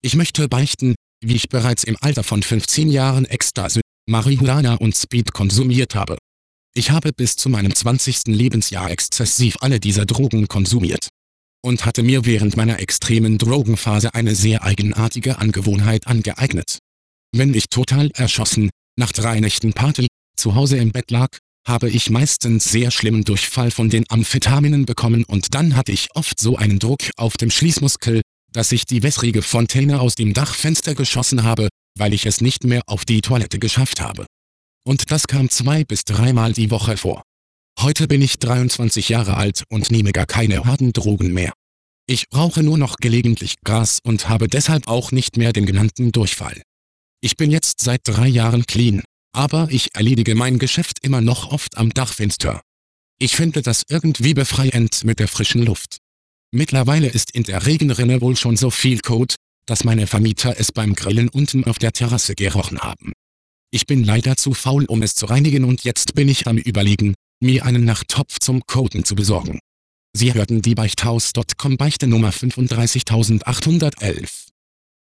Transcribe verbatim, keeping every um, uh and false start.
Ich möchte beichten, wie ich bereits im Alter von fünfzehn Jahren Ecstasy, Marihuana und Speed konsumiert habe. Ich habe bis zu meinem zwanzigsten Lebensjahr exzessiv alle dieser Drogen konsumiert. Und hatte mir während meiner extremen Drogenphase eine sehr eigenartige Angewohnheit angeeignet. Wenn ich total erschossen, nach drei Nächten Party, zu Hause im Bett lag, habe ich meistens sehr schlimmen Durchfall von den Amphetaminen bekommen und dann hatte ich oft so einen Druck auf dem Schließmuskel, dass ich die wässrige Fontäne aus dem Dachfenster geschossen habe, weil ich es nicht mehr auf die Toilette geschafft habe. Und das kam zwei bis dreimal die Woche vor. Heute bin ich dreiundzwanzig Jahre alt und nehme gar keine harten Drogen mehr. Ich rauche nur noch gelegentlich Gras und habe deshalb auch nicht mehr den genannten Durchfall. Ich bin jetzt seit drei Jahren clean, aber ich erledige mein Geschäft immer noch oft am Dachfenster. Ich finde das irgendwie befreiend mit der frischen Luft. Mittlerweile ist in der Regenrinne wohl schon so viel Kot, dass meine Vermieter es beim Grillen unten auf der Terrasse gerochen haben. Ich bin leider zu faul, um es zu reinigen und jetzt bin ich am Überlegen, mir einen Nachttopf zum Koten zu besorgen. Sie hörten die Beichthaus Punkt com Beichte Nummer fünfunddreißigtausendachthundertelf.